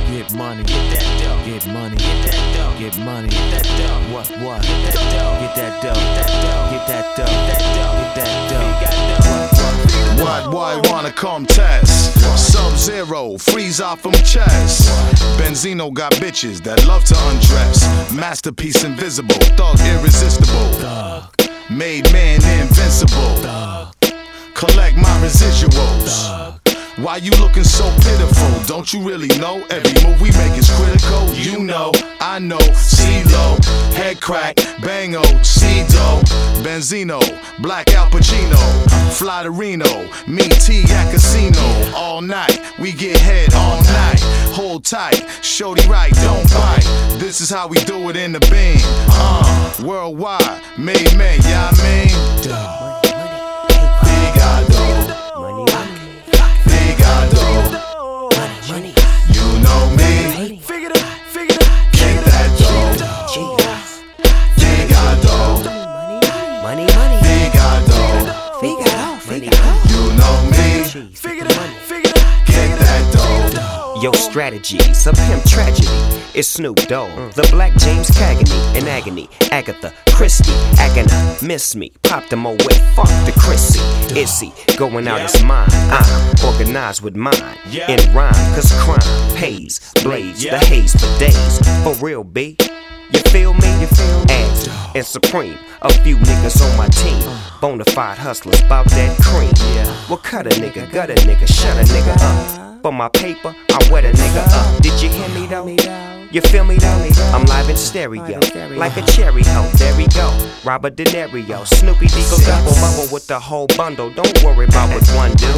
Get money, get that dough. Get money, get that dough. Get money, get that dough. What? Get that dough. Get that dough. Get that dough. Get that dough. Get that dough. What boy wanna come test? Sub-Zero, freeze off from chest. Benzino got bitches that love to undress. Masterpiece invisible, thug irresistible. Made man invincible. Collect my residuals. Why you looking so pitiful? Don't you really know? Every move we make is critical. You know, I know. CeeLo, head crack, bango, C-Do, Benzino, black Al Pacino, fly to Reno, meet T at casino. All night, we get head all night. Hold tight, shorty right, don't bite. This is how we do it in the beam. Worldwide, made man, yeah I mean. Yo, strategies of him tragedy. It's Snoop Dogg, the Black James Cagney, in agony. Agatha Christie, Agana, miss me. Popped him away, fuck the Chrissy. Issy, going out his mind. I'm organized with mine. In rhyme, cause crime pays. Blaze the haze for days. For real, B. You feel me? Ads and Supreme, a few niggas on my team. Bonafide hustlers, bout that cream. Well, cut a nigga, gut a nigga, shut a nigga up. For my paper, I wet a nigga up. Did you hear me though? You feel me though? I'm live in stereo, like a cherry hoe. There we go, Robert De Niro, Snoopy Deagle, double bubble with the whole bundle. Don't worry about what one do.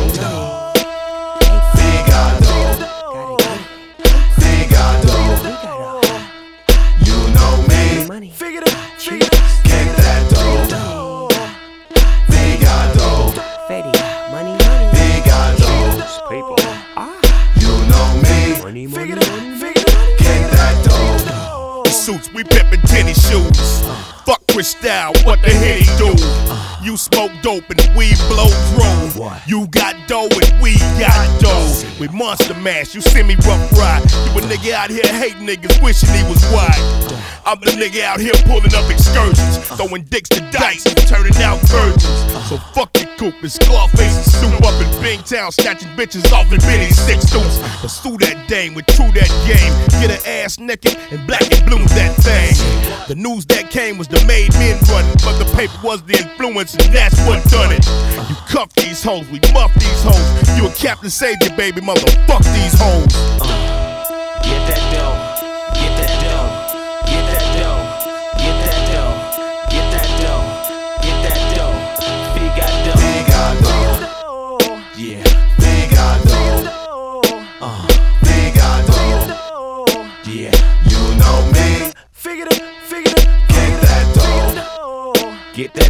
Get that dough. Figado. Money. Figado. People. You know me. Money. Get that dough. Suits, we pimpin' tennis shoes. Fuck Cristal, what the hell he do? You smoke dope and we blow drone. You got dough and we got dough. We monster mash, you see me rough ride. You a nigga out here hating niggas, wishing he was wide. I'm the nigga out here pulling up excursions, throwing dicks to dice and turning out virgins. So fuck your coop and Scarface and soup up in Bingtown, snatching bitches off in Benny 6 deuce. Pursue that dame with true that game. Get her ass naked and black and blue that thing. The news that came was the made men running, but the paper was the influence and that's what done it. You cuff these hoes, we muff these hoes. You a Captain Savior, baby, motherfuck these hoes. Get that dough. Get that dough. Get that dough. Get that dough. Get that dough. Get that dough. Figado. Yeah. Figado. Yeah. You know me. Figure it. Get that dough. Get that